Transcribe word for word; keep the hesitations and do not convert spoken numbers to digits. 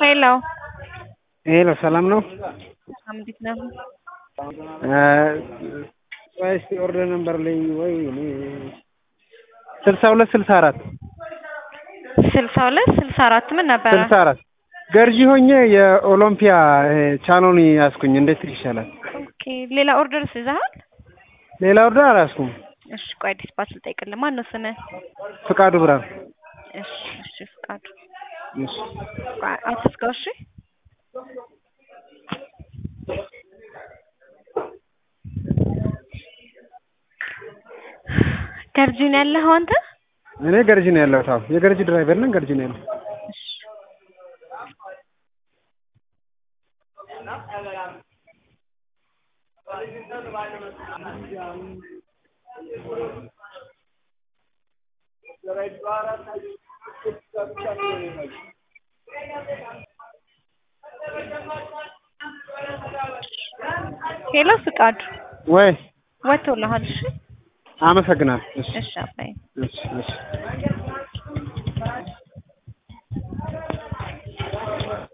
ሄሎ ሄሎ ሰላም ነው? እንዴት ነህ? ወይስ ኦርደር ነምበር ላይ ወይ ስልሳ ሁለት ስልሳ አራት ስልሳ ሁለት ስልሳ አራት ምን ነበር? ስልሳ አራት ገርጂ ሆኜ የኦሎምፒያ ቻናሉን ያስኩኝ እንዴት ይሻላል? ኦኬ ሌላ ኦርደርስ ይዘሃል? ሌላ ኦርደር አላስኩም። እሺ ቆይ ዲስፓች ልጠይቅልህ። ማን ነው ስምህ? ፍቃዱ ብርሃኑ። እሺ እሺ ፍቃዱ እሺ አትስጋው። እሺ ገርጂ ነው ያለኸው አንተ? እኔ ገርጂ ነው ያለሁት። አዎ የገርጂ ድራይቨር ነኝ። ገርጂ ነው ያለሁት። እሺ ሄሎ ፍቃዱ ወይ ወጥቶልሃል? እሺ አመሰግናለሁ። እሺ እሺ አባዬ እሺ እሺ